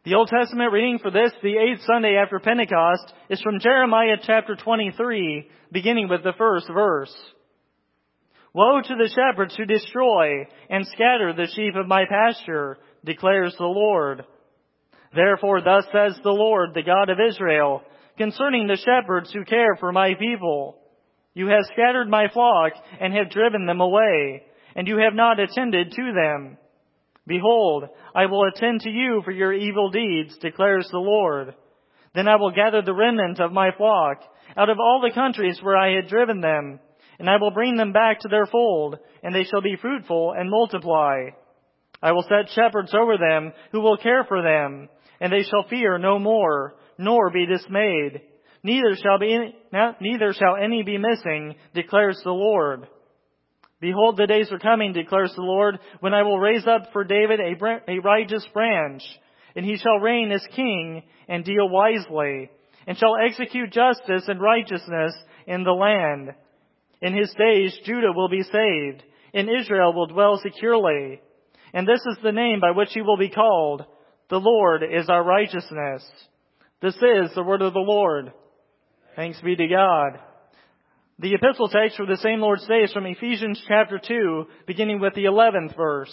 The Old Testament reading for this, the 8th Sunday after Pentecost, is from Jeremiah chapter 23, beginning with the first verse. Woe to the shepherds who destroy and scatter the sheep of my pasture, declares the Lord. Therefore thus says the Lord, the God of Israel, concerning the shepherds who care for my people. You have scattered my flock and have driven them away, and you have not attended to them. Behold, I will attend to you for your evil deeds, declares the Lord. Then I will gather the remnant of my flock out of all the countries where I had driven them, and I will bring them back to their fold, and they shall be fruitful and multiply. I will set shepherds over them who will care for them, and they shall fear no more, nor be dismayed. Neither shall any be missing, declares the Lord. Behold, the days are coming, declares the Lord, when I will raise up for David a righteous branch, and he shall reign as king and deal wisely, and shall execute justice and righteousness in the land. In his days Judah will be saved, and Israel will dwell securely. And this is the name by which he will be called. The Lord is our righteousness. This is the word of the Lord. Thanks be to God. The epistle text for the same Lord's Day is from Ephesians chapter 2, beginning with the 11th verse.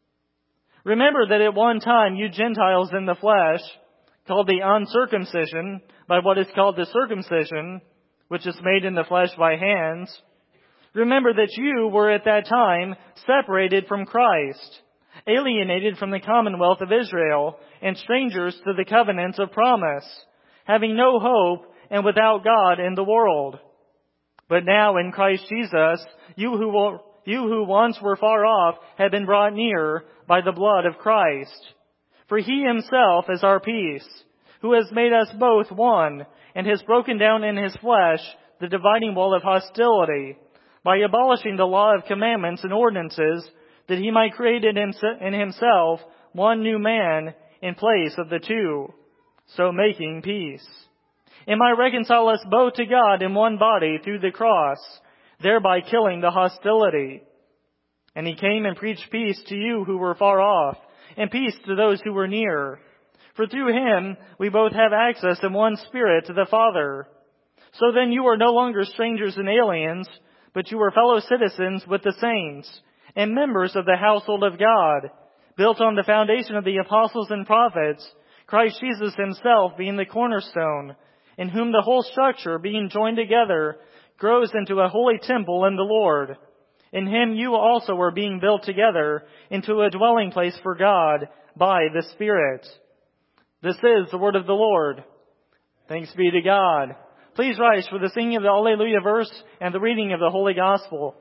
Remember that at one time you Gentiles in the flesh, called the uncircumcision by what is called the circumcision, which is made in the flesh by hands. Remember that you were at that time separated from Christ, alienated from the commonwealth of Israel, and strangers to the covenants of promise, having no hope and without God in the world. But now in Christ Jesus, you who once were far off have been brought near by the blood of Christ. For he himself is our peace, who has made us both one, and has broken down in his flesh the dividing wall of hostility, by abolishing the law of commandments and ordinances, that he might create in himself one new man in place of the two, so making peace. And might reconcile us both to God in one body through the cross, thereby killing the hostility. And he came and preached peace to you who were far off, and peace to those who were near. For through him we both have access in one Spirit to the Father. So then you are no longer strangers and aliens, but you are fellow citizens with the saints, and members of the household of God, built on the foundation of the apostles and prophets, Christ Jesus himself being the cornerstone, in whom the whole structure, being joined together, grows into a holy temple in the Lord. In him you also are being built together into a dwelling place for God by the Spirit. This is the word of the Lord. Thanks be to God. Please rise for the singing of the Alleluia verse and the reading of the Holy Gospel.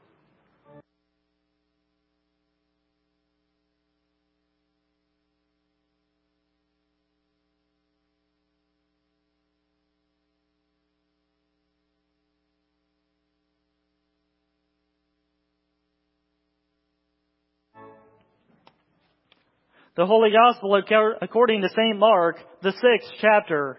The Holy Gospel according to St. Mark, the 6th chapter.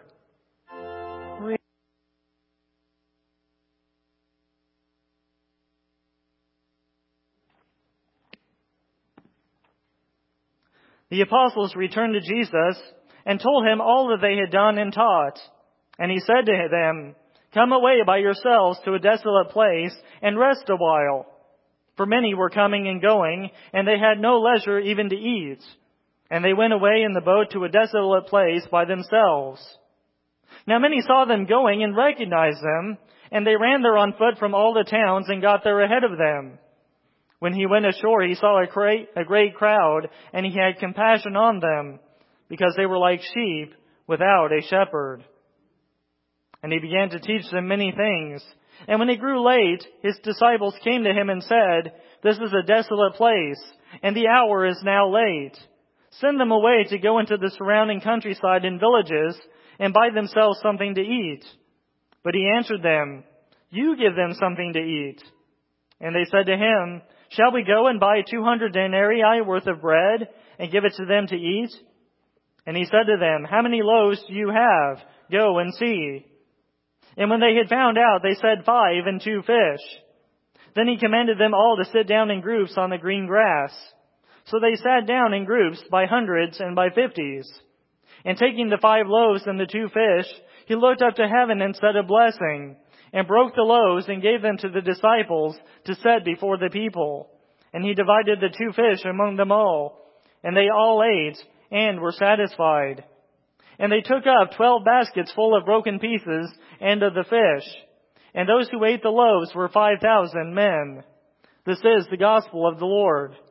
The apostles returned to Jesus and told him all that they had done and taught. And he said to them, "Come away by yourselves to a desolate place and rest a while." For many were coming and going, and they had no leisure even to eat. And they went away in the boat to a desolate place by themselves. Now many saw them going and recognized them, and they ran there on foot from all the towns and got there ahead of them. When he went ashore, he saw a great crowd, and he had compassion on them, because they were like sheep without a shepherd. And he began to teach them many things. And when it grew late, his disciples came to him and said, "This is a desolate place, and the hour is now late. Send them away to go into the surrounding countryside and villages and buy themselves something to eat." But he answered them, "You give them something to eat." And they said to him, "Shall we go and buy 200 denarii worth of bread and give it to them to eat?" And he said to them, "How many loaves do you have? Go and see." And when they had found out, they said 5 and 2 fish. Then he commanded them all to sit down in groups on the green grass. So they sat down in groups by hundreds and by 50s. And taking the 5 loaves and the 2 fish, he looked up to heaven and said a blessing, and broke the loaves and gave them to the disciples to set before the people. And he divided the 2 fish among them all, and they all ate and were satisfied. And they took up 12 baskets full of broken pieces and of the fish. And those who ate the loaves were 5,000 men. This is the gospel of the Lord.